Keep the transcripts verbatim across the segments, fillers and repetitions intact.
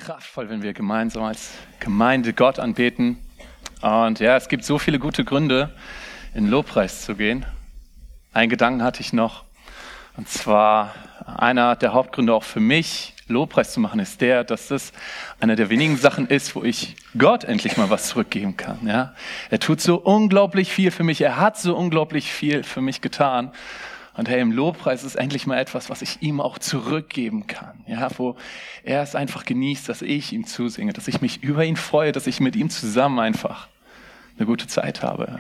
kraftvoll, wenn wir gemeinsam als Gemeinde Gott anbeten. Und ja, es gibt so viele gute Gründe, in Lobpreis zu gehen. Einen Gedanken hatte ich noch. Und zwar einer der Hauptgründe auch für mich, Lobpreis zu machen, ist der, dass das eine der wenigen Sachen ist, wo ich Gott endlich mal was zurückgeben kann. Ja? Er tut so unglaublich viel für mich. Er hat so unglaublich viel für mich getan. Und hey, im Lobpreis ist endlich mal etwas, was ich ihm auch zurückgeben kann. Ja, wo er es einfach genießt, dass ich ihm zusinge, dass ich mich über ihn freue, dass ich mit ihm zusammen einfach eine gute Zeit habe.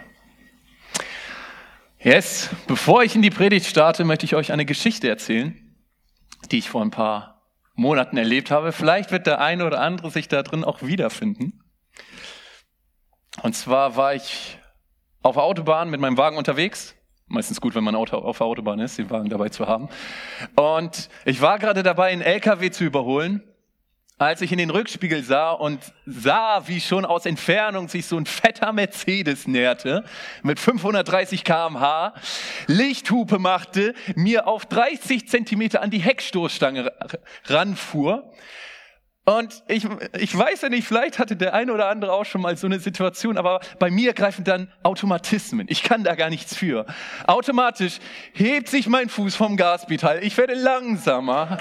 Yes, bevor ich in die Predigt starte, möchte ich euch eine Geschichte erzählen, die ich vor ein paar Monaten erlebt habe. Vielleicht wird der eine oder andere sich da drin auch wiederfinden. Und zwar war ich auf der Autobahn mit meinem Wagen unterwegs. Meistens gut, wenn man Auto auf der Autobahn ist, den Wagen dabei zu haben. Und ich war gerade dabei, einen L K W zu überholen, als ich in den Rückspiegel sah und sah, wie schon aus Entfernung sich so ein fetter Mercedes näherte, mit fünfhundertdreißig Kilometer pro Stunde, Lichthupe machte, mir auf dreißig Zentimeter an die Heckstoßstange ranfuhr. Und ich, ich weiß ja nicht, vielleicht hatte der eine oder andere auch schon mal so eine Situation, aber bei mir greifen dann Automatismen. Ich kann da gar nichts für. Automatisch hebt sich mein Fuß vom Gaspedal. Ich werde langsamer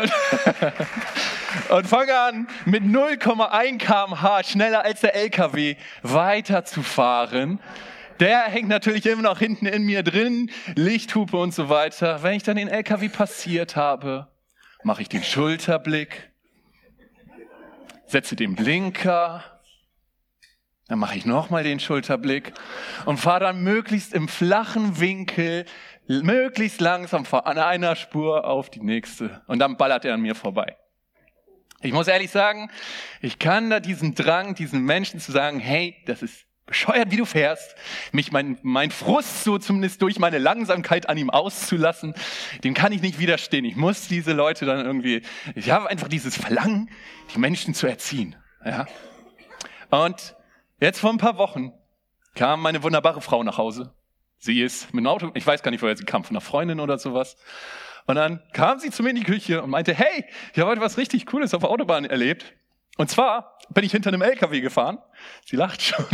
und fange an, mit null Komma eins Kilometer pro Stunde schneller als der L K W weiterzufahren. Der hängt natürlich immer noch hinten in mir drin, Lichthupe und so weiter. Wenn ich dann den L K W passiert habe, mache ich den Schulterblick. Setze den Blinker, dann mache ich nochmal den Schulterblick und fahre dann möglichst im flachen Winkel, möglichst langsam von einer Spur auf die nächste. Und dann ballert er an mir vorbei. Ich muss ehrlich sagen, ich kann da diesen Drang, diesen Menschen zu sagen, hey, das ist bescheuert, wie du fährst, mich mein, mein Frust so zumindest durch meine Langsamkeit an ihm auszulassen, dem kann ich nicht widerstehen. Ich muss diese Leute dann irgendwie, ich habe einfach dieses Verlangen, die Menschen zu erziehen. Ja? Und jetzt vor ein paar Wochen kam meine wunderbare Frau nach Hause. Sie ist mit dem Auto, ich weiß gar nicht, woher sie kam, von einer Freundin oder sowas. Und dann kam sie zu mir in die Küche und meinte, hey, ich habe heute was richtig Cooles auf der Autobahn erlebt. Und zwar bin ich hinter einem L K W gefahren. Sie lacht schon.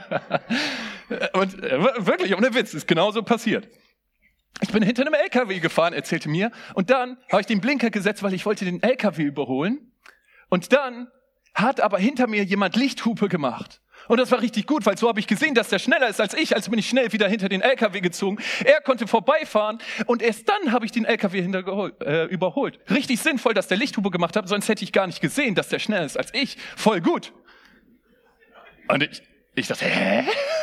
Und äh, wirklich, ohne Witz, ist genauso passiert. Ich bin hinter einem L K W gefahren, erzählte mir. Und dann habe ich den Blinker gesetzt, weil ich wollte den L K W überholen. Und dann hat aber hinter mir jemand Lichthupe gemacht. Und das war richtig gut, weil so habe ich gesehen, dass der schneller ist als ich. Also bin ich schnell wieder hinter den L K W gezogen. Er konnte vorbeifahren und erst dann habe ich den L K W hintergeholt, äh, überholt. Richtig sinnvoll, dass der Lichthupe gemacht hat, sonst hätte ich gar nicht gesehen, dass der schneller ist als ich. Voll gut. Und ich, ich dachte, hä?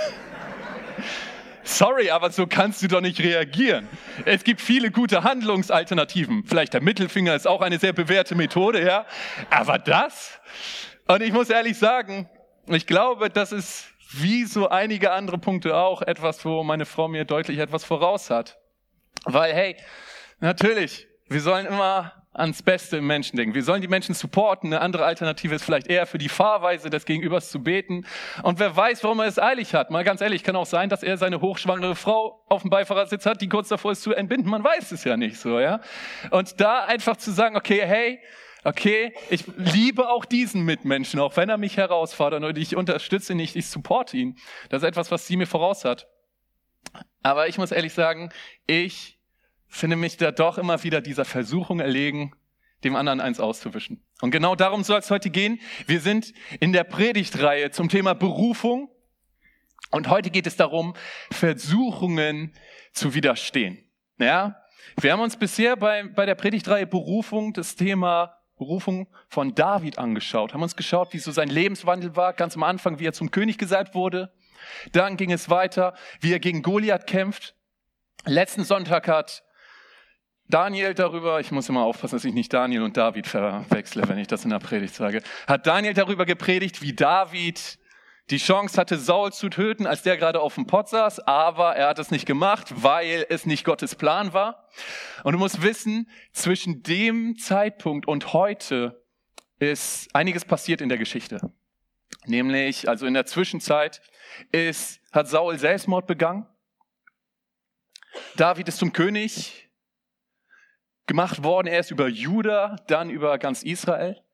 Sorry, aber so kannst du doch nicht reagieren. Es gibt viele gute Handlungsalternativen. Vielleicht der Mittelfinger ist auch eine sehr bewährte Methode, ja. Aber das? Und ich muss ehrlich sagen, ich glaube, das ist wie so einige andere Punkte auch etwas, wo meine Frau mir deutlich etwas voraus hat. Weil, hey, natürlich, wir sollen immer ans Beste im Menschen denken. Wir sollen die Menschen supporten. Eine andere Alternative ist vielleicht eher für die Fahrweise des Gegenübers zu beten. Und wer weiß, warum er es eilig hat. Mal ganz ehrlich, kann auch sein, dass er seine hochschwangere Frau auf dem Beifahrersitz hat, die kurz davor ist zu entbinden. Man weiß es ja nicht so, ja. Und da einfach zu sagen, okay, hey, okay, ich liebe auch diesen Mitmenschen, auch wenn er mich herausfordert und ich unterstütze ihn nicht, ich supporte ihn. Das ist etwas, was sie mir voraus hat. Aber ich muss ehrlich sagen, ich finde mich da doch immer wieder dieser Versuchung erlegen, dem anderen eins auszuwischen. Und genau darum soll es heute gehen. Wir sind in der Predigtreihe zum Thema Berufung und heute geht es darum, Versuchungen zu widerstehen. Ja? Wir haben uns bisher bei, bei der Predigtreihe Berufung das Thema Berufung von David angeschaut, haben uns geschaut, wie so sein Lebenswandel war, ganz am Anfang, wie er zum König gesalbt wurde. Dann ging es weiter, wie er gegen Goliath kämpft. Letzten Sonntag hat Daniel darüber, ich muss immer aufpassen, dass ich nicht Daniel und David verwechsle, wenn ich das in der Predigt sage, hat Daniel darüber gepredigt, wie David die Chance hatte, Saul zu töten, als der gerade auf dem Pott saß, aber er hat es nicht gemacht, weil es nicht Gottes Plan war. Und du musst wissen, zwischen dem Zeitpunkt und heute ist einiges passiert in der Geschichte. Nämlich, also in der Zwischenzeit ist, hat Saul Selbstmord begangen. David ist zum König gemacht worden, erst über Juda, dann über ganz Israel.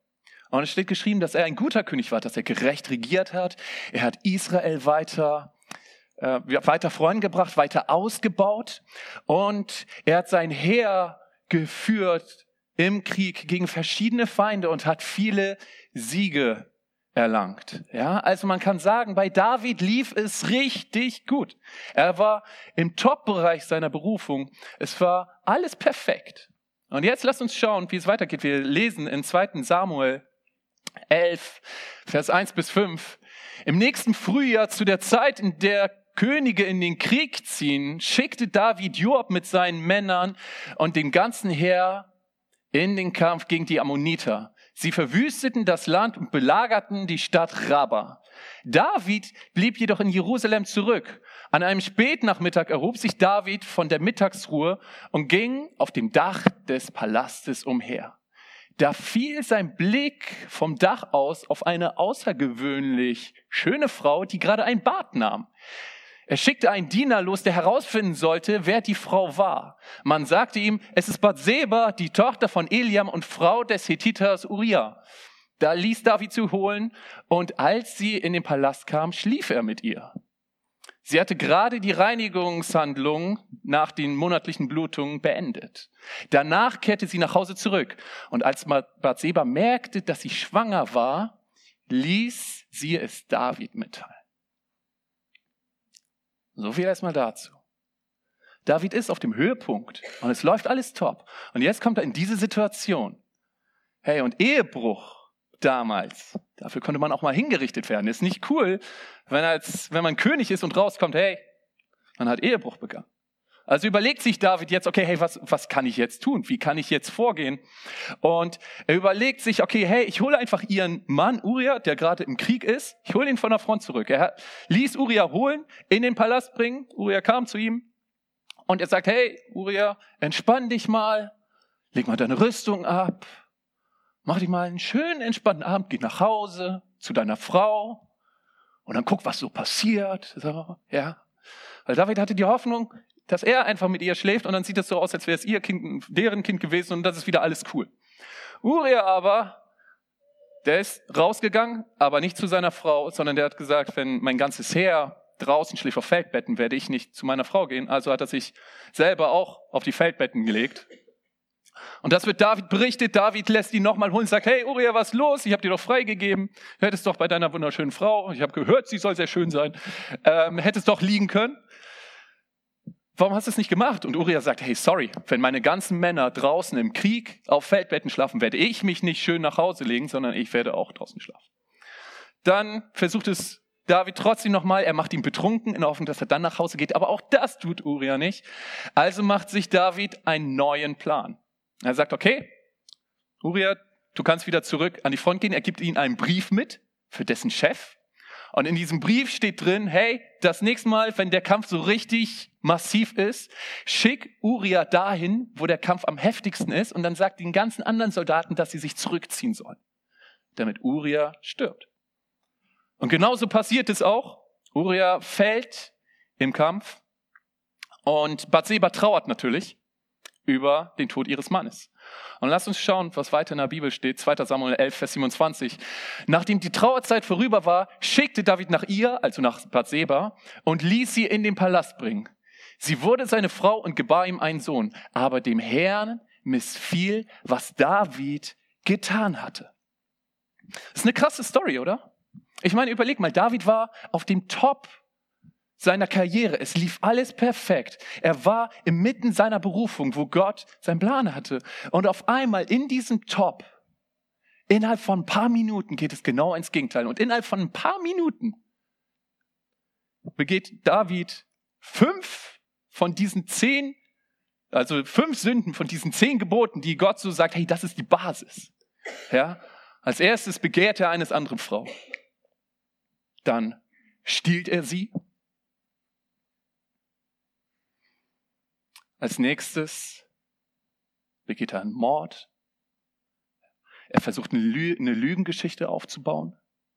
Und es steht geschrieben, dass er ein guter König war, dass er gerecht regiert hat. Er hat Israel weiter, äh, weiter vorangebracht, weiter ausgebaut. Und er hat sein Heer geführt im Krieg gegen verschiedene Feinde und hat viele Siege erlangt. Ja, also man kann sagen, bei David lief es richtig gut. Er war im Top-Bereich seiner Berufung. Es war alles perfekt. Und jetzt lasst uns schauen, wie es weitergeht. Wir lesen in zweiten Samuel elf, Vers eins bis fünf. Im nächsten Frühjahr, zu der Zeit, in der Könige in den Krieg ziehen, schickte David Joab mit seinen Männern und dem ganzen Heer in den Kampf gegen die Ammoniter. Sie verwüsteten das Land und belagerten die Stadt Rabba. David blieb jedoch in Jerusalem zurück. An einem Spätnachmittag erhob sich David von der Mittagsruhe und ging auf dem Dach des Palastes umher. Da fiel sein Blick vom Dach aus auf eine außergewöhnlich schöne Frau, die gerade ein Bad nahm. Er schickte einen Diener los, der herausfinden sollte, wer die Frau war. Man sagte ihm, es ist Bathseba, die Tochter von Eliam und Frau des Hethiters Uriah. Da ließ David sie holen, und als sie in den Palast kam, schlief er mit ihr. Sie hatte gerade die Reinigungshandlung nach den monatlichen Blutungen beendet. Danach kehrte sie nach Hause zurück. Und als Bathseba merkte, dass sie schwanger war, ließ sie es David mitteilen. So viel erstmal dazu. David ist auf dem Höhepunkt und es läuft alles top. Und jetzt kommt er in diese Situation. Hey, und Ehebruch damals, dafür konnte man auch mal hingerichtet werden. Ist nicht cool, wenn, als, wenn man König ist und rauskommt, hey, man hat Ehebruch begangen. Also überlegt sich David jetzt, okay, hey, was, was kann ich jetzt tun? Wie kann ich jetzt vorgehen? Und er überlegt sich, okay, hey, ich hole einfach ihren Mann Uriah, der gerade im Krieg ist, ich hole ihn von der Front zurück. Er ließ Uriah holen, in den Palast bringen. Uriah kam zu ihm und er sagt, hey, Uriah, entspann dich mal, leg mal deine Rüstung ab, mach dich mal einen schönen, entspannten Abend, geh nach Hause zu deiner Frau und dann guck, was so passiert. So, ja. Weil David hatte die Hoffnung, dass er einfach mit ihr schläft und dann sieht es so aus, als wäre es ihr Kind, deren Kind gewesen und das ist wieder alles cool. Uriah aber, der ist rausgegangen, aber nicht zu seiner Frau, sondern der hat gesagt, wenn mein ganzes Heer draußen schläft auf Feldbetten, werde ich nicht zu meiner Frau gehen. Also hat er sich selber auch auf die Feldbetten gelegt. Und das wird David berichtet. David lässt ihn nochmal holen und sagt, hey Uriah, was ist los? Ich habe dir doch freigegeben. Du hättest doch bei deiner wunderschönen Frau, ich habe gehört, sie soll sehr schön sein, ähm, hättest doch liegen können. Warum hast du es nicht gemacht? Und Uriah sagt, hey, sorry, wenn meine ganzen Männer draußen im Krieg auf Feldbetten schlafen, werde ich mich nicht schön nach Hause legen, sondern ich werde auch draußen schlafen. Dann versucht es David trotzdem nochmal, er macht ihn betrunken, in der Hoffnung, dass er dann nach Hause geht, aber auch das tut Uriah nicht. Also macht sich David einen neuen Plan. Er sagt, okay, Uriah, du kannst wieder zurück an die Front gehen. Er gibt ihm einen Brief mit für dessen Chef. Und in diesem Brief steht drin, hey, das nächste Mal, wenn der Kampf so richtig massiv ist, schick Uriah dahin, wo der Kampf am heftigsten ist und dann sagt den ganzen anderen Soldaten, dass sie sich zurückziehen sollen, damit Uriah stirbt. Und genauso passiert es auch. Uriah fällt im Kampf und Bathseba trauert natürlich über den Tod ihres Mannes. Und lasst uns schauen, was weiter in der Bibel steht. zweiter Samuel elf, Vers siebenundzwanzig. Nachdem die Trauerzeit vorüber war, schickte David nach ihr, also nach Bathseba, und ließ sie in den Palast bringen. Sie wurde seine Frau und gebar ihm einen Sohn. Aber dem Herrn missfiel, was David getan hatte. Das ist eine krasse Story, oder? Ich meine, überleg mal, David war auf dem Top seiner Karriere. Es lief alles perfekt. Er war inmitten seiner Berufung, wo Gott seinen Plan hatte. Und auf einmal in diesem Top, innerhalb von ein paar Minuten geht es genau ins Gegenteil. Und innerhalb von ein paar Minuten begeht David fünf von diesen zehn, also fünf Sünden von diesen zehn Geboten, die Gott so sagt, hey, das ist die Basis. Ja? Als erstes begehrt er eines anderen Frau. Dann stiehlt er sie. Als nächstes begeht er einen Mord. Er versucht eine, Lü- eine Lügengeschichte aufzubauen.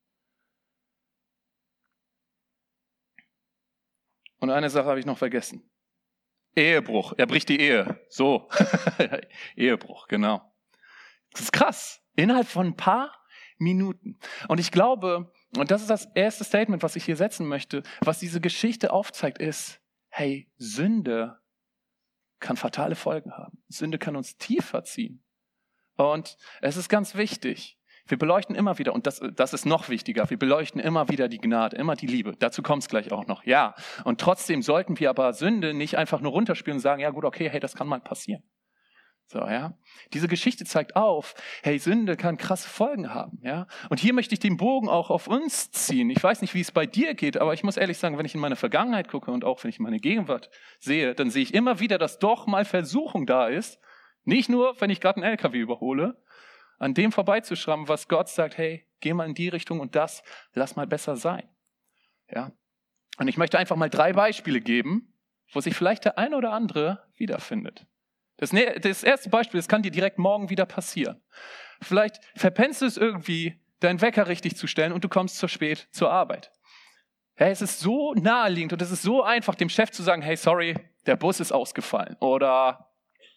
Und eine Sache habe ich noch vergessen. Ehebruch. Er bricht die Ehe. So. Ehebruch, genau. Das ist krass. Innerhalb von ein paar Minuten. Und ich glaube, und das ist das erste Statement, was ich hier setzen möchte, was diese Geschichte aufzeigt, ist, hey, Sünde kann fatale Folgen haben. Sünde kann uns tiefer ziehen. Und es ist ganz wichtig, wir beleuchten immer wieder, und das, das ist noch wichtiger, wir beleuchten immer wieder die Gnade, immer die Liebe. Dazu kommt es gleich auch noch, ja. Und trotzdem sollten wir aber Sünde nicht einfach nur runterspielen und sagen, ja gut, okay, hey, das kann mal passieren. So, ja. Diese Geschichte zeigt auf, hey, Sünde kann krasse Folgen haben, ja. Und hier möchte ich den Bogen auch auf uns ziehen. Ich weiß nicht, wie es bei dir geht, aber ich muss ehrlich sagen, wenn ich in meine Vergangenheit gucke und auch wenn ich in meine Gegenwart sehe, dann sehe ich immer wieder, dass doch mal Versuchung da ist. Nicht nur, wenn ich gerade einen L K W überhole, an dem vorbeizuschrammen, was Gott sagt, hey, geh mal in die Richtung und das, lass mal besser sein. Ja. Und ich möchte einfach mal drei Beispiele geben, wo sich vielleicht der eine oder andere wiederfindet. Das, das erste Beispiel, das kann dir direkt morgen wieder passieren. Vielleicht verpennst du es irgendwie, deinen Wecker richtig zu stellen und du kommst zu spät zur Arbeit. Hey, es ist so naheliegend und es ist so einfach, dem Chef zu sagen, hey, sorry, der Bus ist ausgefallen oder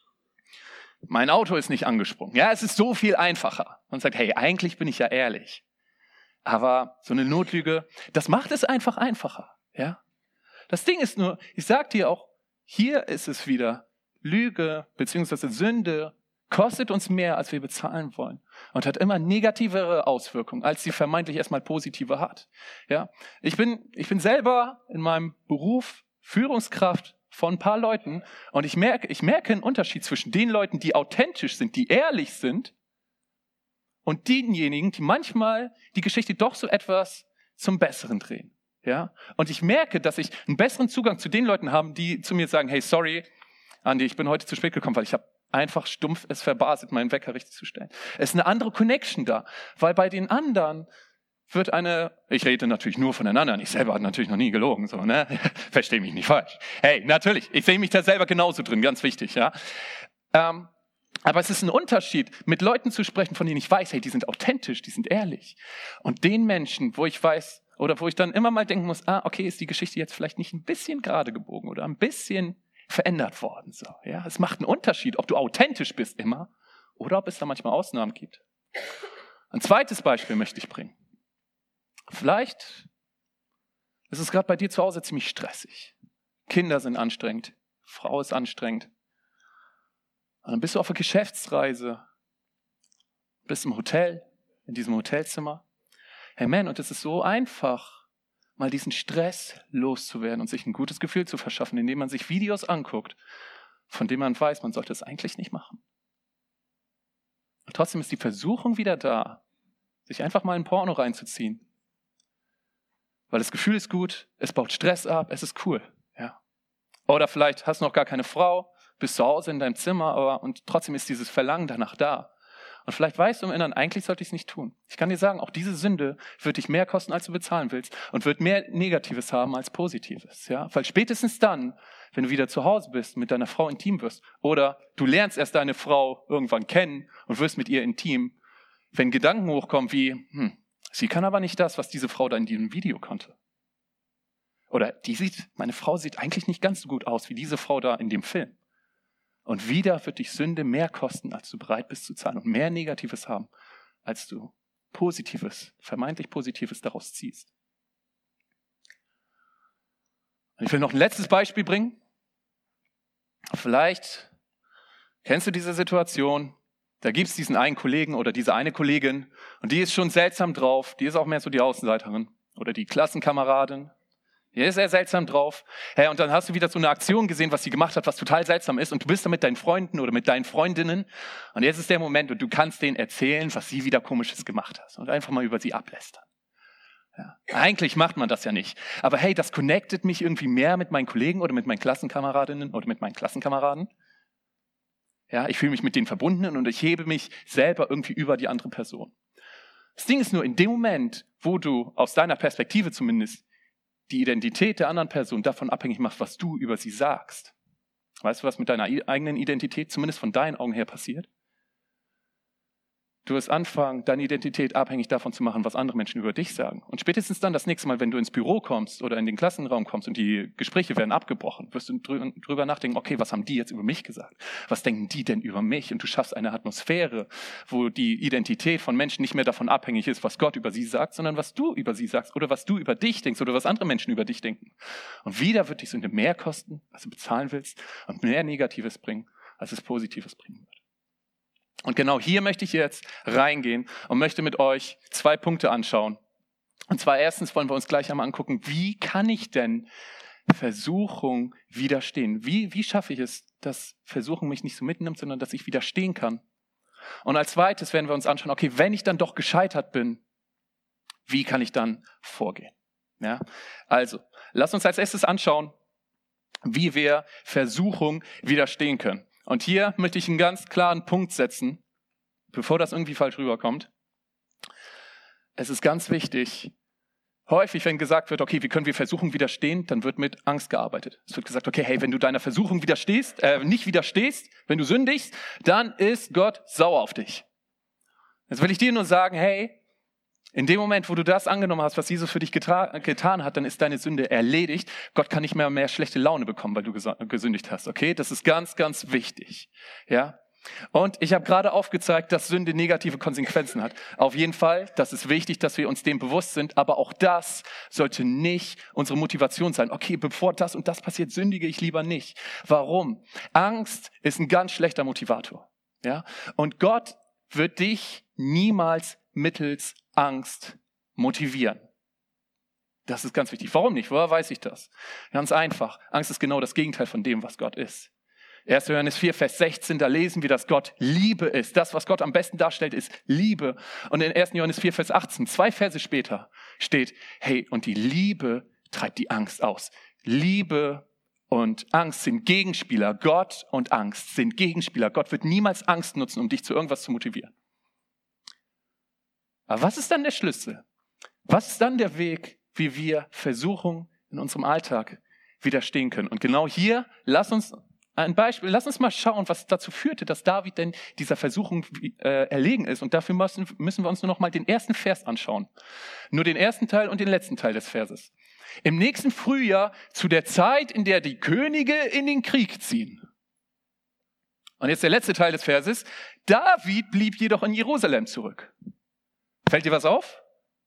mein Auto ist nicht angesprungen. Ja, es ist so viel einfacher. Man sagt, hey, eigentlich bin ich ja ehrlich. Aber so eine Notlüge, das macht es einfach einfacher. Ja? Das Ding ist nur, ich sag dir auch, hier ist es wieder, Lüge bzw. Sünde kostet uns mehr, als wir bezahlen wollen und hat immer negativere Auswirkungen, als sie vermeintlich erstmal positive hat. Ja? Ich bin, ich bin selber in meinem Beruf Führungskraft von ein paar Leuten und ich merke, ich merke einen Unterschied zwischen den Leuten, die authentisch sind, die ehrlich sind und denjenigen, die manchmal die Geschichte doch so etwas zum Besseren drehen. Ja? Und ich merke, dass ich einen besseren Zugang zu den Leuten habe, die zu mir sagen, hey, sorry, Andi, ich bin heute zu spät gekommen, weil ich habe einfach stumpf es verbaselt, meinen Wecker richtig zu stellen. Es ist eine andere Connection da, weil bei den anderen wird eine, ich rede natürlich nur von den anderen, ich selber habe natürlich noch nie gelogen, so, ne? Versteh mich nicht falsch. Hey, natürlich, ich sehe mich da selber genauso drin, ganz wichtig, ja. Ähm, aber es ist ein Unterschied, mit Leuten zu sprechen, von denen ich weiß, hey, die sind authentisch, die sind ehrlich. Und den Menschen, wo ich weiß, oder wo ich dann immer mal denken muss, ah, okay, ist die Geschichte jetzt vielleicht nicht ein bisschen gerade gebogen oder ein bisschen verändert worden, so, ja. Es macht einen Unterschied, ob du authentisch bist immer oder ob es da manchmal Ausnahmen gibt. Ein zweites Beispiel möchte ich bringen. Vielleicht ist es gerade bei dir zu Hause ziemlich stressig. Kinder sind anstrengend, Frau ist anstrengend. Und dann bist du auf einer Geschäftsreise, bist im Hotel, in diesem Hotelzimmer. Hey man, und es ist so einfach, mal diesen Stress loszuwerden und sich ein gutes Gefühl zu verschaffen, indem man sich Videos anguckt, von denen man weiß, man sollte es eigentlich nicht machen. Und trotzdem ist die Versuchung wieder da, sich einfach mal ein Porno reinzuziehen. Weil das Gefühl ist gut, es baut Stress ab, es ist cool. Ja. Oder vielleicht hast du noch gar keine Frau, bist zu Hause in deinem Zimmer, aber und trotzdem ist dieses Verlangen danach da. Und vielleicht weißt du im Inneren, eigentlich sollte ich es nicht tun. Ich kann dir sagen, auch diese Sünde wird dich mehr kosten, als du bezahlen willst und wird mehr Negatives haben als Positives. Ja? Weil spätestens dann, wenn du wieder zu Hause bist, mit deiner Frau intim wirst oder du lernst erst deine Frau irgendwann kennen und wirst mit ihr intim, wenn Gedanken hochkommen wie, hm, sie kann aber nicht das, was diese Frau da in diesem Video konnte. Oder die sieht, meine Frau sieht eigentlich nicht ganz so gut aus wie diese Frau da in dem Film. Und wieder wird dich Sünde mehr kosten, als du bereit bist zu zahlen und mehr Negatives haben, als du Positives, vermeintlich Positives daraus ziehst. Und ich will noch ein letztes Beispiel bringen. Vielleicht kennst du diese Situation, da gibt es diesen einen Kollegen oder diese eine Kollegin und die ist schon seltsam drauf, die ist auch mehr so die Außenseiterin oder die Klassenkameradin. Die ist sehr seltsam drauf. Hey, und dann hast du wieder so eine Aktion gesehen, was sie gemacht hat, was total seltsam ist und du bist da mit deinen Freunden oder mit deinen Freundinnen und jetzt ist der Moment und du kannst denen erzählen, was sie wieder Komisches gemacht hat und einfach mal über sie ablästern. Ja. Eigentlich macht man das ja nicht. Aber hey, das connectet mich irgendwie mehr mit meinen Kollegen oder mit meinen Klassenkameradinnen oder mit meinen Klassenkameraden. Ja, ich fühle mich mit denen verbunden und ich hebe mich selber irgendwie über die andere Person. Das Ding ist nur, in dem Moment, wo du aus deiner Perspektive zumindest die Identität der anderen Person davon abhängig machst, was du über sie sagst. Weißt du, was mit deiner eigenen Identität zumindest von deinen Augen her passiert? Du wirst anfangen, deine Identität abhängig davon zu machen, was andere Menschen über dich sagen. Und spätestens dann das nächste Mal, wenn du ins Büro kommst oder in den Klassenraum kommst und die Gespräche werden abgebrochen, wirst du drüber nachdenken, okay, was haben die jetzt über mich gesagt? Was denken die denn über mich? Und du schaffst eine Atmosphäre, wo die Identität von Menschen nicht mehr davon abhängig ist, was Gott über sie sagt, sondern was du über sie sagst oder was du über dich denkst oder was andere Menschen über dich denken. Und wieder wird dich Sünde mehr kosten, als du bezahlen willst und mehr Negatives bringen, als es Positives bringen wird. Und genau hier möchte ich jetzt reingehen und möchte mit euch zwei Punkte anschauen. Und zwar erstens wollen wir uns gleich einmal angucken, wie kann ich denn Versuchung widerstehen? Wie, wie schaffe ich es, dass Versuchung mich nicht so mitnimmt, sondern dass ich widerstehen kann? Und als zweites werden wir uns anschauen, okay, wenn ich dann doch gescheitert bin, wie kann ich dann vorgehen? Ja? Also, lasst uns als erstes anschauen, wie wir Versuchung widerstehen können. Und hier möchte ich einen ganz klaren Punkt setzen, bevor das irgendwie falsch rüberkommt. Es ist ganz wichtig, häufig, wenn gesagt wird, okay, wie können wir Versuchung widerstehen, dann wird mit Angst gearbeitet. Es wird gesagt, okay, hey, wenn du deiner Versuchung widerstehst, äh, nicht widerstehst, wenn du sündigst, dann ist Gott sauer auf dich. Jetzt will ich dir nur sagen, hey, in dem Moment, wo du das angenommen hast, was Jesus für dich getra- getan hat, dann ist deine Sünde erledigt. Gott kann nicht mehr mehr schlechte Laune bekommen, weil du ges- gesündigt hast. Okay, das ist ganz, ganz wichtig. Ja. Und ich habe gerade aufgezeigt, dass Sünde negative Konsequenzen hat. Auf jeden Fall, das ist wichtig, dass wir uns dem bewusst sind. Aber auch das sollte nicht unsere Motivation sein. Okay, bevor das und das passiert, sündige ich lieber nicht. Warum? Angst ist ein ganz schlechter Motivator. Ja. Und Gott wird dich niemals mittels Angst motivieren. Das ist ganz wichtig. Warum nicht? Woher weiß ich das? Ganz einfach. Angst ist genau das Gegenteil von dem, was Gott ist. erster Johannes vier, Vers sechzehn, da lesen wir, dass Gott Liebe ist. Das, was Gott am besten darstellt, ist Liebe. Und in erster Johannes vier, Vers achtzehn, zwei Verse später, steht, hey, und die Liebe treibt die Angst aus. Liebe und Angst sind Gegenspieler. Gott und Angst sind Gegenspieler. Gott wird niemals Angst nutzen, um dich zu irgendwas zu motivieren. Aber was ist dann der Schlüssel? Was ist dann der Weg, wie wir Versuchung in unserem Alltag widerstehen können? Und genau hier, lass uns ein Beispiel, lass uns mal schauen, was dazu führte, dass David denn dieser Versuchung äh, erlegen ist. Und dafür müssen, müssen wir uns nur noch mal den ersten Vers anschauen. Nur den ersten Teil und den letzten Teil des Verses. Im nächsten Frühjahr, zu der Zeit, in der die Könige in den Krieg ziehen. Und jetzt der letzte Teil des Verses. David blieb jedoch in Jerusalem zurück. Fällt dir was auf?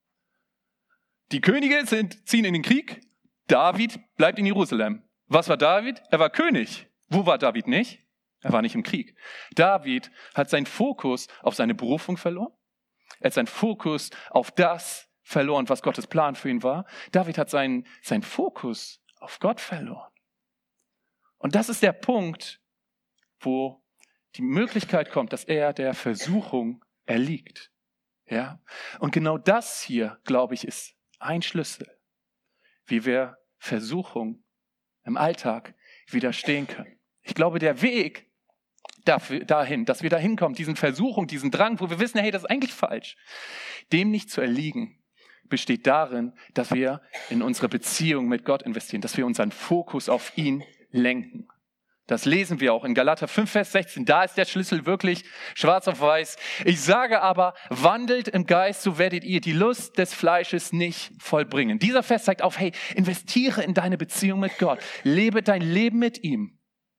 Die Könige sind, ziehen in den Krieg. David bleibt in Jerusalem. Was war David? Er war König. Wo war David nicht? Er war nicht im Krieg. David hat seinen Fokus auf seine Berufung verloren. Er hat seinen Fokus auf das verloren, was Gottes Plan für ihn war. David hat seinen, seinen Fokus auf Gott verloren. Und das ist der Punkt, wo die Möglichkeit kommt, dass er der Versuchung erliegt. Ja? Und genau das hier, glaube ich, ist ein Schlüssel, wie wir Versuchung im Alltag widerstehen können. Ich glaube, der Weg dafür, dahin, dass wir dahin kommen, diesen Versuchung, diesen Drang, wo wir wissen, hey, das ist eigentlich falsch, dem nicht zu erliegen, besteht darin, dass wir in unsere Beziehung mit Gott investieren, dass wir unseren Fokus auf ihn lenken. Das lesen wir auch in Galater fünf, Vers sechzehn. Da ist der Schlüssel wirklich schwarz auf weiß. Ich sage aber, wandelt im Geist, so werdet ihr die Lust des Fleisches nicht vollbringen. Dieser Vers zeigt auf, hey, investiere in deine Beziehung mit Gott. Lebe dein Leben mit ihm.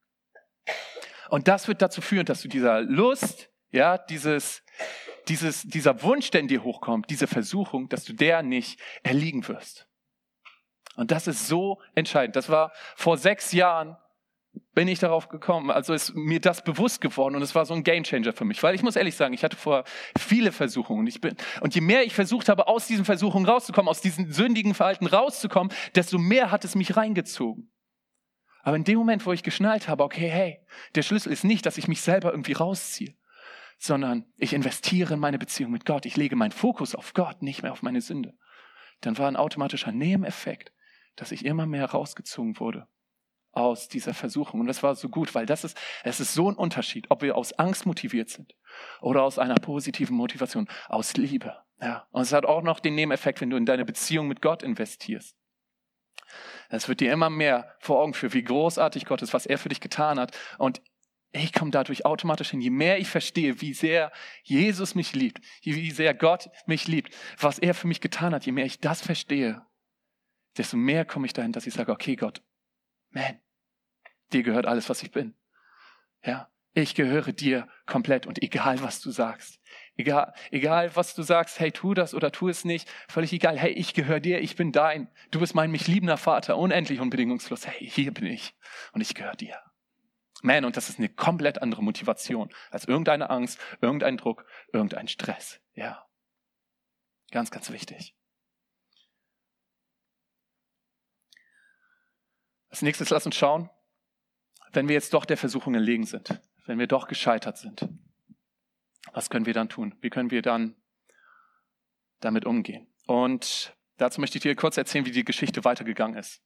Und das wird dazu führen, dass du dieser Lust, ja, dieses, dieses, dieser Wunsch, der in dir hochkommt, diese Versuchung, dass du der nicht erliegen wirst. Und das ist so entscheidend. Das war vor sechs Jahren, bin ich darauf gekommen, also ist mir das bewusst geworden und es war so ein Gamechanger für mich, weil ich muss ehrlich sagen, ich hatte vorher viele Versuchungen. Ich bin, und je mehr ich versucht habe, aus diesen Versuchungen rauszukommen, aus diesen sündigen Verhalten rauszukommen, desto mehr hat es mich reingezogen. Aber in dem Moment, wo ich geschnallt habe, okay, hey, der Schlüssel ist nicht, dass ich mich selber irgendwie rausziehe, sondern ich investiere in meine Beziehung mit Gott. Ich lege meinen Fokus auf Gott, nicht mehr auf meine Sünde. Dann war ein automatischer Nebeneffekt, dass ich immer mehr rausgezogen wurde aus dieser Versuchung. Und das war so gut, weil das ist, es ist so ein Unterschied, ob wir aus Angst motiviert sind oder aus einer positiven Motivation, aus Liebe. Ja. Und es hat auch noch den Nebeneffekt, wenn du in deine Beziehung mit Gott investierst. Es wird dir immer mehr vor Augen führen, wie großartig Gott ist, was er für dich getan hat. Und ich komme dadurch automatisch hin. Je mehr ich verstehe, wie sehr Jesus mich liebt, wie sehr Gott mich liebt, was er für mich getan hat, je mehr ich das verstehe, desto mehr komme ich dahin, dass ich sage, okay Gott, man, dir gehört alles, was ich bin. Ja, ich gehöre dir komplett und egal, was du sagst. Egal, egal, was du sagst, hey, tu das oder tu es nicht, völlig egal. Hey, ich gehöre dir, ich bin dein. Du bist mein mich liebender Vater, unendlich und bedingungslos. Hey, hier bin ich und ich gehöre dir. Man, und das ist eine komplett andere Motivation als irgendeine Angst, irgendein Druck, irgendein Stress. Ja, ganz, ganz wichtig. Als nächstes lass uns schauen, wenn wir jetzt doch der Versuchung erlegen sind, wenn wir doch gescheitert sind, was können wir dann tun? Wie können wir dann damit umgehen? Und dazu möchte ich dir kurz erzählen, wie die Geschichte weitergegangen ist.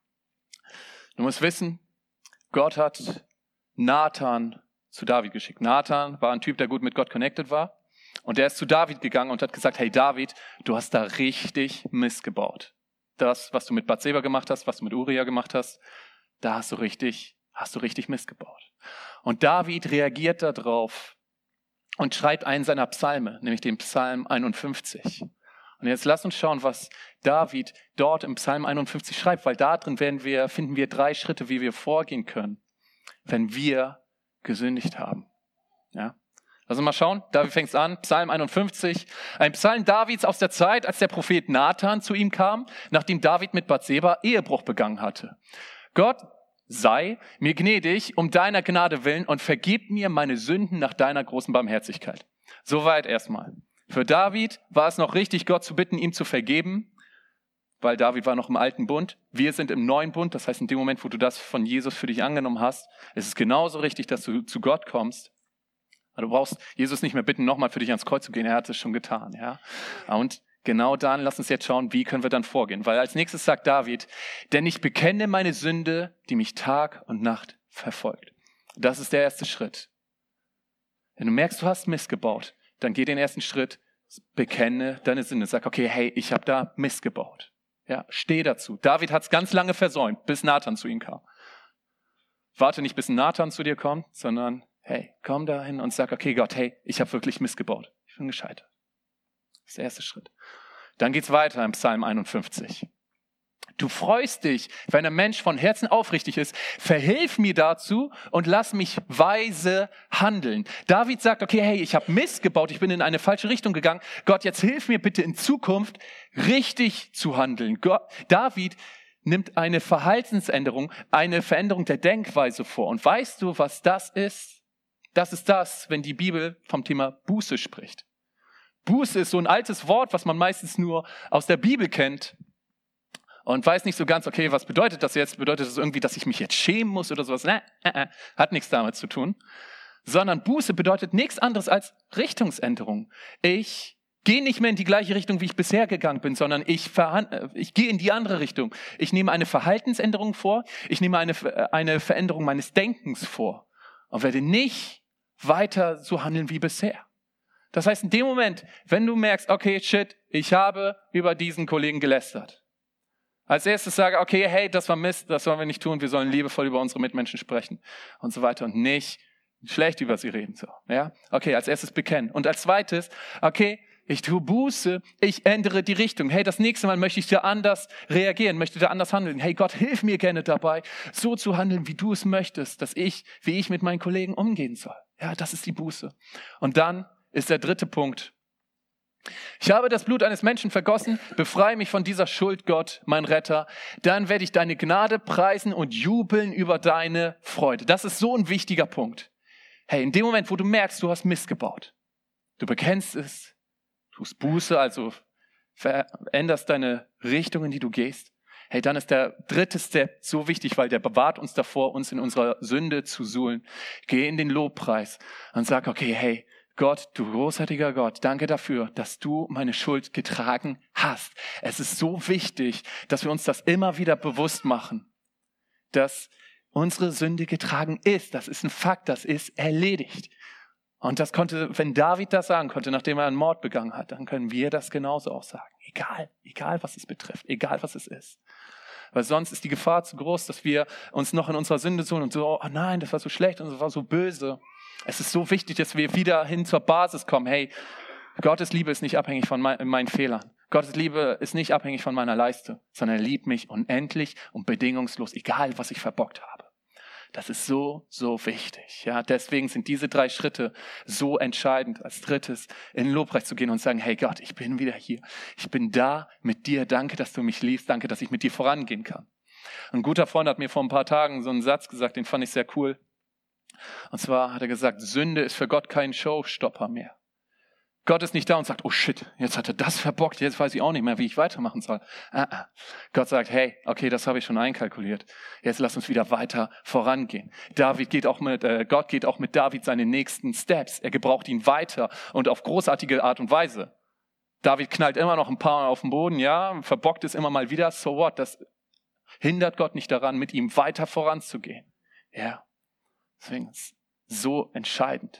Du musst wissen, Gott hat Nathan zu David geschickt. Nathan war ein Typ, der gut mit Gott connected war. Und der ist zu David gegangen und hat gesagt, hey David, du hast da richtig Mist gebaut. Das, was du mit Bathseba gemacht hast, was du mit Uria gemacht hast, da hast du richtig, hast du richtig Mist gebaut. Und David reagiert darauf und schreibt einen seiner Psalme, nämlich den Psalm einundfünfzig. Und jetzt lass uns schauen, was David dort im Psalm einundfünfzig schreibt, weil da drin werden wir, finden wir drei Schritte, wie wir vorgehen können, wenn wir gesündigt haben. Ja? Lass uns mal schauen, David fängt an, Psalm einundfünfzig, ein Psalm Davids aus der Zeit, als der Prophet Nathan zu ihm kam, nachdem David mit Bathseba Ehebruch begangen hatte. Gott sei mir gnädig um deiner Gnade willen und vergib mir meine Sünden nach deiner großen Barmherzigkeit. Soweit erstmal. Für David war es noch richtig, Gott zu bitten, ihm zu vergeben, weil David war noch im alten Bund. Wir sind im neuen Bund, das heißt in dem Moment, wo du das von Jesus für dich angenommen hast, ist es genauso richtig, dass du zu Gott kommst. Du brauchst Jesus nicht mehr bitten, nochmal für dich ans Kreuz zu gehen, er hat es schon getan. Ja? Und genau dann, lass uns jetzt schauen, wie können wir dann vorgehen. Weil als nächstes sagt David, denn ich bekenne meine Sünde, die mich Tag und Nacht verfolgt. Das ist der erste Schritt. Wenn du merkst, du hast Mist gebaut, dann geh den ersten Schritt, bekenne deine Sünde. Sag, okay, hey, ich habe da Mist gebaut. Ja, steh dazu. David hat es ganz lange versäumt, bis Nathan zu ihm kam. Warte nicht, bis Nathan zu dir kommt, sondern hey, komm dahin und sag, okay Gott, hey, ich habe wirklich Mist gebaut. Ich bin gescheitert. Das ist der erste Schritt. Dann geht's weiter im Psalm einundfünfzig. Du freust dich, wenn ein Mensch von Herzen aufrichtig ist. Verhilf mir dazu und lass mich weise handeln. David sagt, okay, hey, ich habe Mist gebaut, ich bin in eine falsche Richtung gegangen. Gott, jetzt hilf mir bitte in Zukunft richtig zu handeln. Gott, David nimmt eine Verhaltensänderung, eine Veränderung der Denkweise vor. Und weißt du, was das ist? Das ist das, wenn die Bibel vom Thema Buße spricht. Buße ist so ein altes Wort, was man meistens nur aus der Bibel kennt und weiß nicht so ganz, okay, was bedeutet das jetzt? Bedeutet das irgendwie, dass ich mich jetzt schämen muss oder sowas? Nein, äh, äh, hat nichts damit zu tun. Sondern Buße bedeutet nichts anderes als Richtungsänderung. Ich gehe nicht mehr in die gleiche Richtung, wie ich bisher gegangen bin, sondern ich, verhand- ich gehe in die andere Richtung. Ich nehme eine Verhaltensänderung vor, ich nehme eine, eine Veränderung meines Denkens vor und werde nicht weiter so handeln wie bisher. Das heißt, in dem Moment, wenn du merkst, okay, shit, ich habe über diesen Kollegen gelästert. Als erstes sage, okay, hey, das war Mist, das sollen wir nicht tun, wir sollen liebevoll über unsere Mitmenschen sprechen und so weiter und nicht schlecht über sie reden. So, ja? Okay, als erstes bekennen. Und als zweites, okay, ich tue Buße, ich ändere die Richtung. Hey, das nächste Mal möchte ich da anders reagieren, möchte da anders handeln. Hey Gott, hilf mir gerne dabei, so zu handeln, wie du es möchtest, dass ich, wie ich mit meinen Kollegen umgehen soll. Ja, das ist die Buße. Und dann ist der dritte Punkt. Ich habe das Blut eines Menschen vergossen, befreie mich von dieser Schuld, Gott, mein Retter. Dann werde ich deine Gnade preisen und jubeln über deine Freude. Das ist so ein wichtiger Punkt. Hey, in dem Moment, wo du merkst, du hast Mist gebaut, du bekennst es, tust Buße, also veränderst deine Richtung, in die du gehst. Hey, dann ist der dritte Step so wichtig, weil der bewahrt uns davor, uns in unserer Sünde zu suhlen. Geh in den Lobpreis und sag, okay, hey, Gott, du großartiger Gott, danke dafür, dass du meine Schuld getragen hast. Es ist so wichtig, dass wir uns das immer wieder bewusst machen, dass unsere Sünde getragen ist. Das ist ein Fakt, das ist erledigt. Und das konnte, wenn David das sagen konnte, nachdem er einen Mord begangen hat, dann können wir das genauso auch sagen. Egal, egal was es betrifft, egal was es ist. Weil sonst ist die Gefahr zu groß, dass wir uns noch in unserer Sünde suchen und so, oh nein, das war so schlecht und das war so böse. Es ist so wichtig, dass wir wieder hin zur Basis kommen. Hey, Gottes Liebe ist nicht abhängig von mein, meinen Fehlern. Gottes Liebe ist nicht abhängig von meiner Leiste, sondern er liebt mich unendlich und bedingungslos, egal was ich verbockt habe. Das ist so, so wichtig. Ja, deswegen sind diese drei Schritte so entscheidend. Als drittes in den Lobpreis zu gehen und sagen, hey Gott, ich bin wieder hier. Ich bin da mit dir. Danke, dass du mich liebst. Danke, dass ich mit dir vorangehen kann. Ein guter Freund hat mir vor ein paar Tagen so einen Satz gesagt, den fand ich sehr cool. Und zwar hat er gesagt, Sünde ist für Gott kein Showstopper mehr. Gott ist nicht da und sagt, oh shit, jetzt hat er das verbockt, jetzt weiß ich auch nicht mehr, wie ich weitermachen soll. Ah, ah. Gott sagt, hey, okay, das habe ich schon einkalkuliert. Jetzt lass uns wieder weiter vorangehen. David geht auch mit, äh, Gott geht auch mit David seine nächsten Steps. Er gebraucht ihn weiter und auf großartige Art und Weise. David knallt immer noch ein paar Mal auf den Boden, ja, verbockt es immer mal wieder, so what? Das hindert Gott nicht daran, mit ihm weiter voranzugehen. Ja, deswegen ist es so entscheidend.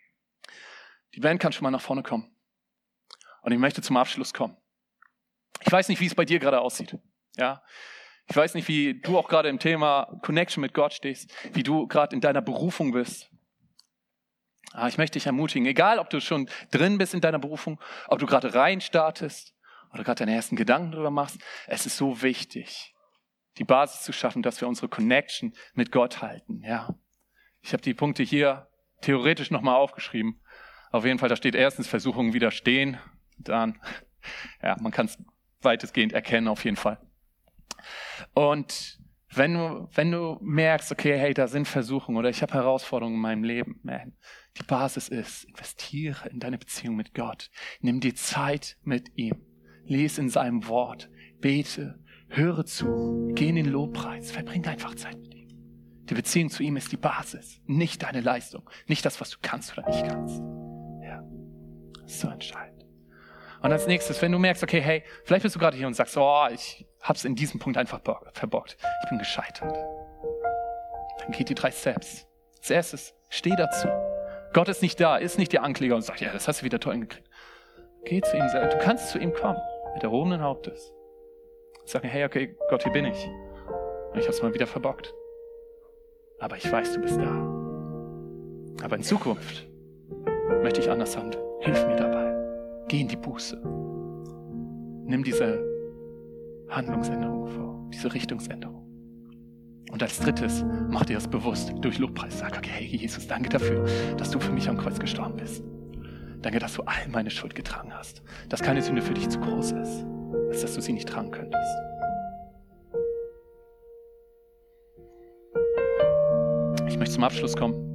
Die Band kann schon mal nach vorne kommen. Und ich möchte zum Abschluss kommen. Ich weiß nicht, wie es bei dir gerade aussieht. Ja, ich weiß nicht, wie du auch gerade im Thema Connection mit Gott stehst, wie du gerade in deiner Berufung bist. Aber ich möchte dich ermutigen, egal ob du schon drin bist in deiner Berufung, ob du gerade rein startest oder gerade deine ersten Gedanken darüber machst, es ist so wichtig, die Basis zu schaffen, dass wir unsere Connection mit Gott halten. Ja, ich habe die Punkte hier theoretisch nochmal aufgeschrieben. Auf jeden Fall, da steht erstens Versuchungen widerstehen. Dann, ja, man kann es weitestgehend erkennen, auf jeden Fall. Und wenn du, wenn du merkst, okay, hey, da sind Versuchungen oder ich habe Herausforderungen in meinem Leben, man, die Basis ist, investiere in deine Beziehung mit Gott. Nimm dir Zeit mit ihm. Lies in seinem Wort. Bete. Höre zu. Geh in den Lobpreis. Verbring einfach Zeit mit ihm. Die Beziehung zu ihm ist die Basis. Nicht deine Leistung. Nicht das, was du kannst oder nicht kannst. Das ist so entscheidend. Und als nächstes, wenn du merkst, okay, hey, vielleicht bist du gerade hier und sagst, oh, ich hab's in diesem Punkt einfach verbockt. Ich bin gescheitert. Dann geht die drei Steps. Als erstes, steh dazu. Gott ist nicht da, ist nicht der Ankläger und sagt, ja, das hast du wieder toll hingekriegt. Geh zu ihm selbst. Du kannst zu ihm kommen, mit erhobenen Hauptes. Sag mir, hey, okay, Gott, hier bin ich. Und ich hab's mal wieder verbockt. Aber ich weiß, du bist da. Aber in Zukunft möchte ich anders handeln. Hilf mir dabei. Geh in die Buße. Nimm diese Handlungsänderung vor, diese Richtungsänderung. Und als drittes, mach dir das bewusst durch Lobpreis. Sag, okay, hey Jesus, danke dafür, dass du für mich am Kreuz gestorben bist. Danke, dass du all meine Schuld getragen hast. Dass keine Sünde für dich zu groß ist, als dass du sie nicht tragen könntest. Ich möchte zum Abschluss kommen.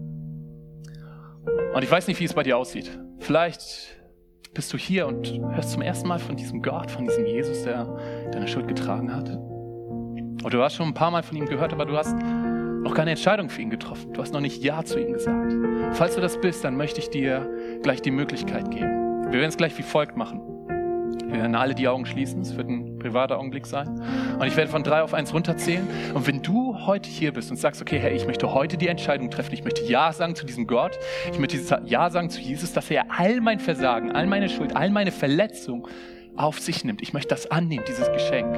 Und ich weiß nicht, wie es bei dir aussieht. Vielleicht bist du hier und hörst zum ersten Mal von diesem Gott, von diesem Jesus, der deine Schuld getragen hat. Und du hast schon ein paar Mal von ihm gehört, aber du hast noch keine Entscheidung für ihn getroffen. Du hast noch nicht Ja zu ihm gesagt. Falls du das bist, dann möchte ich dir gleich die Möglichkeit geben. Wir werden es gleich wie folgt machen. Wir werden alle die Augen schließen. Es wird ein privater Augenblick sein. Und ich werde von drei auf eins runterzählen. Und wenn du heute hier bist und sagst, okay, hey, ich möchte heute die Entscheidung treffen. Ich möchte Ja sagen zu diesem Gott. Ich möchte Ja sagen zu Jesus, dass er all mein Versagen, all meine Schuld, all meine Verletzung auf sich nimmt. Ich möchte das annehmen, dieses Geschenk.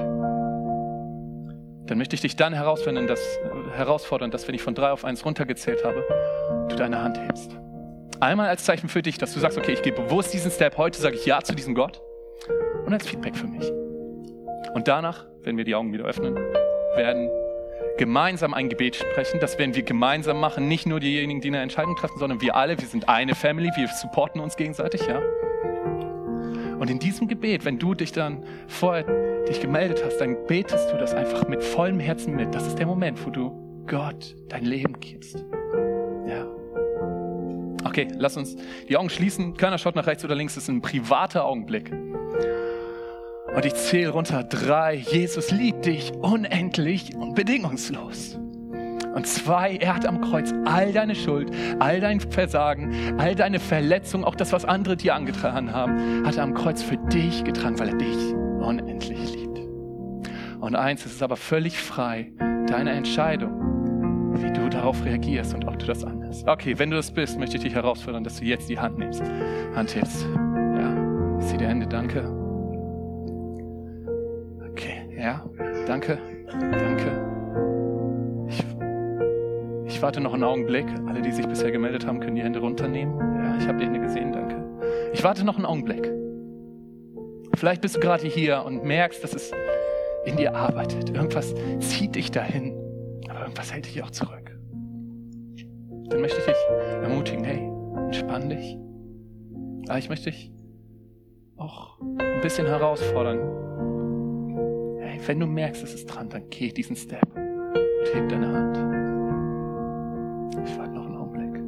Dann möchte ich dich dann herausfordern, dass, herausfordern, dass wenn ich von drei auf eins runtergezählt habe, du deine Hand hebst. Einmal als Zeichen für dich, dass du sagst, okay, ich gehe bewusst diesen Step. Heute sage ich Ja zu diesem Gott. Und als Feedback für mich. Und danach, wenn wir die Augen wieder öffnen, werden gemeinsam ein Gebet sprechen. Das werden wir gemeinsam machen. Nicht nur diejenigen, die eine Entscheidung treffen, sondern wir alle. Wir sind eine Family. Wir supporten uns gegenseitig, ja. Und in diesem Gebet, wenn du dich dann vorher dich gemeldet hast, dann betest du das einfach mit vollem Herzen mit. Das ist der Moment, wo du Gott dein Leben gibst. Ja. Okay, lass uns die Augen schließen. Keiner schaut nach rechts oder links. Das ist ein privater Augenblick. Und ich zähle runter drei. Jesus liebt dich unendlich und bedingungslos. Und zwei, er hat am Kreuz all deine Schuld, all dein Versagen, all deine Verletzungen, auch das, was andere dir angetan haben, hat er am Kreuz für dich getragen, weil er dich unendlich liebt. Und eins, es ist aber völlig frei, deine Entscheidung, wie du darauf reagierst und ob du das annimmst. Okay, wenn du das bist, möchte ich dich herausfordern, dass du jetzt die Hand nimmst. Hand hebst. Ja, ich sehe die Hände, danke. Okay, ja, danke. Danke. Ich, ich warte noch einen Augenblick. Alle, die sich bisher gemeldet haben, können die Hände runternehmen. Ja, ich habe die Hände gesehen, danke. Ich warte noch einen Augenblick. Vielleicht bist du gerade hier und merkst, dass es in dir arbeitet. Irgendwas zieht dich dahin, aber irgendwas hält dich auch zurück. Dann möchte ich dich ermutigen, hey, entspann dich. Aber ich möchte dich auch ein bisschen herausfordern. Hey, wenn du merkst, es ist dran, dann geh diesen Step und heb deine Hand. Ich warte noch einen Augenblick.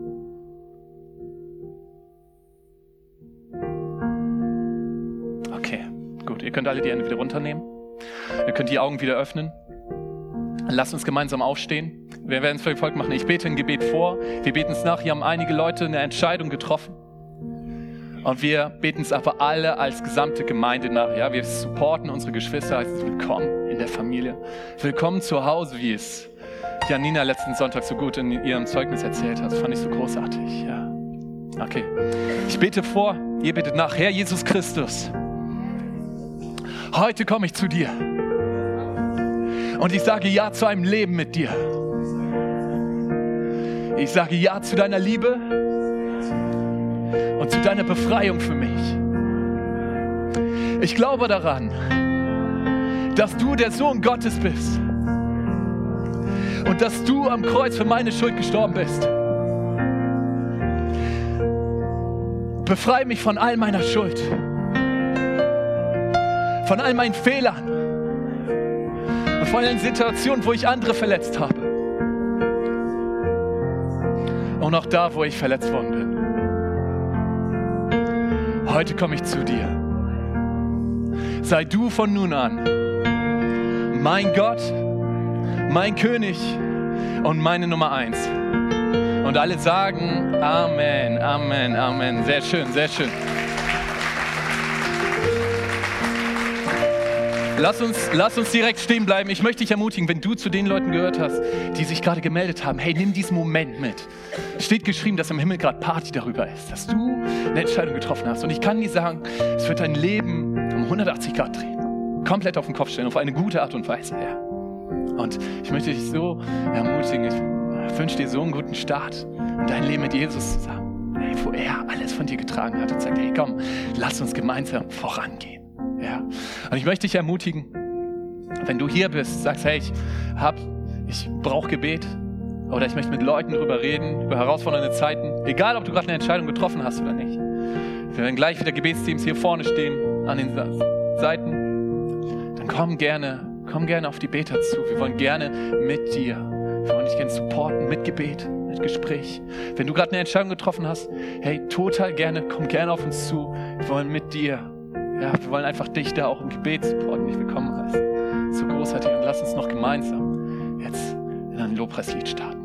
Okay, gut. Ihr könnt alle die Hände wieder runternehmen. Ihr könnt die Augen wieder öffnen. Lasst uns gemeinsam aufstehen. Wir werden es für Volk machen. Ich bete ein Gebet vor. Wir beten es nach. Hier haben einige Leute eine Entscheidung getroffen. Und wir beten es aber alle als gesamte Gemeinde nach. Ja, wir supporten unsere Geschwister. Heißt es willkommen in der Familie. Willkommen zu Hause, wie es Janina letzten Sonntag so gut in ihrem Zeugnis erzählt hat. Das fand ich so großartig. Ja. Okay. Ich bete vor. Ihr betet nach. Herr Jesus Christus, heute komme ich zu dir. Und ich sage Ja zu einem Leben mit dir. Ich sage Ja zu deiner Liebe und zu deiner Befreiung für mich. Ich glaube daran, dass du der Sohn Gottes bist und dass du am Kreuz für meine Schuld gestorben bist. Befreie mich von all meiner Schuld, von all meinen Fehlern und von allen Situationen, wo ich andere verletzt habe. Und auch da, wo ich verletzt worden bin. Heute komme ich zu dir. Sei du von nun an mein Gott, mein König und meine Nummer eins. Und alle sagen Amen, Amen, Amen. Sehr schön, sehr schön. Lass uns, lass uns direkt stehen bleiben. Ich möchte dich ermutigen, wenn du zu den Leuten gehört hast, die sich gerade gemeldet haben, hey, nimm diesen Moment mit. Es steht geschrieben, dass im Himmel gerade Party darüber ist, dass du eine Entscheidung getroffen hast. Und ich kann dir sagen, es wird dein Leben um hundertachtzig Grad drehen. Komplett auf den Kopf stellen, auf eine gute Art und Weise. Ja. Und ich möchte dich so ermutigen, ich wünsche dir so einen guten Start in dein Leben mit Jesus zusammen. Hey, wo er alles von dir getragen hat und sagt, hey, komm, lass uns gemeinsam vorangehen. Ja. Und ich möchte dich ermutigen, wenn du hier bist, sagst, hey, ich, hab, ich brauche Gebet oder ich möchte mit Leuten drüber reden, über herausfordernde Zeiten, egal ob du gerade eine Entscheidung getroffen hast oder nicht. Wir werden gleich wieder Gebetsteams hier vorne stehen, an den Seiten. Dann komm gerne, komm gerne auf die Beter zu. Wir wollen gerne mit dir, wir wollen dich gerne supporten mit Gebet, mit Gespräch. Wenn du gerade eine Entscheidung getroffen hast, hey, total gerne, komm gerne auf uns zu. Wir wollen mit dir. Ja, wir wollen einfach dich da auch im Gebet supporten, dich willkommen heißen. So großartig und lass uns noch gemeinsam jetzt in ein Lobpreislied starten.